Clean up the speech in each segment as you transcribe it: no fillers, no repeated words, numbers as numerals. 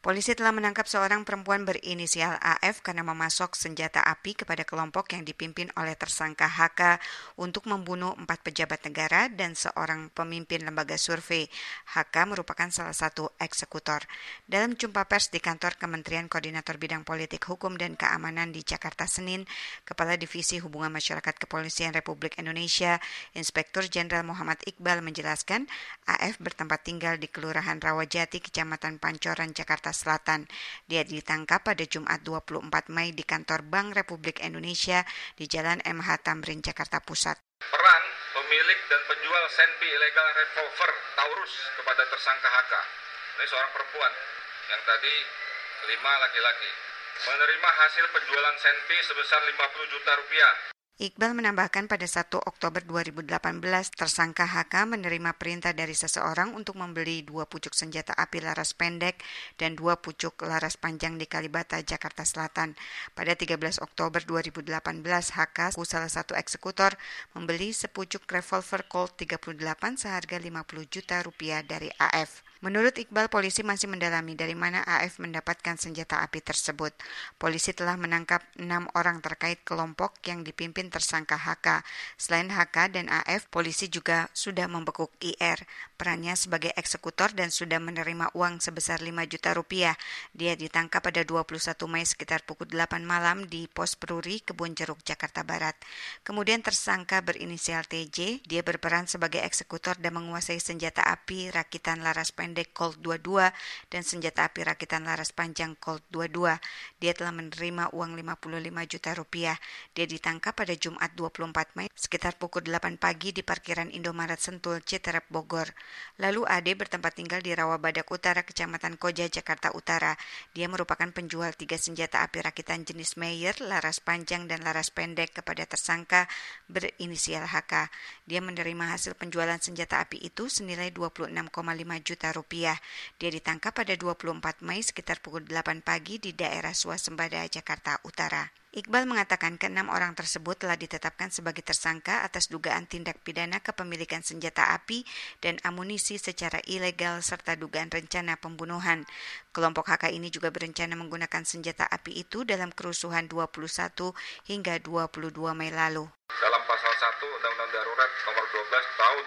Polisi telah menangkap seorang perempuan berinisial AF karena memasok senjata api kepada kelompok yang dipimpin oleh tersangka HK untuk membunuh 4 pejabat negara dan seorang pemimpin lembaga survei. HK merupakan salah satu eksekutor. Dalam jumpa pers di kantor Kementerian Koordinator Bidang Politik, Hukum, dan Keamanan di Jakarta Senin, Kepala Divisi Hubungan Masyarakat Kepolisian Republik Indonesia, Inspektur Jenderal Muhammad Iqbal menjelaskan, AF bertempat tinggal di Kelurahan Rawajati, Kecamatan Pancoran, Jakarta Selatan. Dia ditangkap pada Jumat 24 Mei di kantor Bank Republik Indonesia di Jalan MH Tamrin, Jakarta Pusat. Peran pemilik dan penjual senpi ilegal revolver Taurus kepada tersangka HK. Ini seorang perempuan yang tadi 5 laki-laki. Menerima hasil penjualan senpi sebesar 50 juta rupiah. Iqbal menambahkan pada 1 Oktober 2018, tersangka HK menerima perintah dari seseorang untuk membeli 2 pucuk senjata api laras pendek dan 2 pucuk laras panjang di Kalibata, Jakarta Selatan. Pada 13 Oktober 2018, HK, salah satu eksekutor, membeli sepucuk revolver Colt 38 seharga 50 juta rupiah dari AF. Menurut Iqbal, polisi masih mendalami dari mana AF mendapatkan senjata api tersebut. Polisi telah menangkap 6 orang terkait kelompok yang dipimpin tersangka HK. Selain HK dan AF, polisi juga sudah membekuk IR, perannya sebagai eksekutor dan sudah menerima uang sebesar 5 juta rupiah. Dia ditangkap pada 21 Mei sekitar pukul 8 malam di Pos Peruri, Kebonjeruk, Jakarta Barat. Kemudian tersangka berinisial TJ, dia berperan sebagai eksekutor dan menguasai senjata api rakitan laras pendek Colt 22 dan senjata api rakitan laras panjang Colt 22. Dia telah menerima uang 55 juta rupiah. Dia ditangkap pada Jumat 24 Mei sekitar pukul 8 pagi di parkiran Indomaret Sentul, Citerep, Bogor. Lalu AD bertempat tinggal di Rawabadak Utara, Kecamatan Koja, Jakarta Utara. Dia merupakan penjual 3 senjata api rakitan jenis Meyer, laras panjang dan laras pendek kepada tersangka berinisial HK. Dia menerima hasil penjualan senjata api itu senilai 26,5 juta rupiah. Dia ditangkap pada 24 Mei sekitar pukul 8 pagi di daerah Swasembada, Jakarta Utara. Iqbal mengatakan ke-6 orang tersebut telah ditetapkan sebagai tersangka atas dugaan tindak pidana kepemilikan senjata api dan amunisi secara ilegal serta dugaan rencana pembunuhan. Kelompok HK ini juga berencana menggunakan senjata api itu dalam kerusuhan 21 hingga 22 Mei lalu. Dalam pasal 1 Undang-Undang Darurat nomor 12 tahun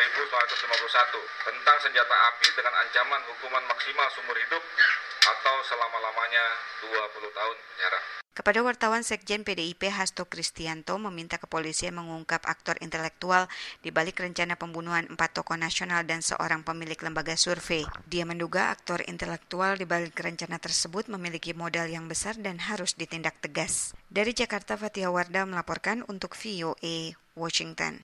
1951 tentang senjata api dengan ancaman hukuman maksimal seumur hidup atau selama-lamanya 20 tahun penjara. Kepada wartawan, Sekjen PDIP Hasto Kristianto meminta kepolisian mengungkap aktor intelektual di balik rencana pembunuhan 4 tokoh nasional dan seorang pemilik lembaga survei. Dia menduga aktor intelektual di balik rencana tersebut memiliki modal yang besar dan harus ditindak tegas. Dari Jakarta, Fathia Wardah melaporkan untuk VOA Washington.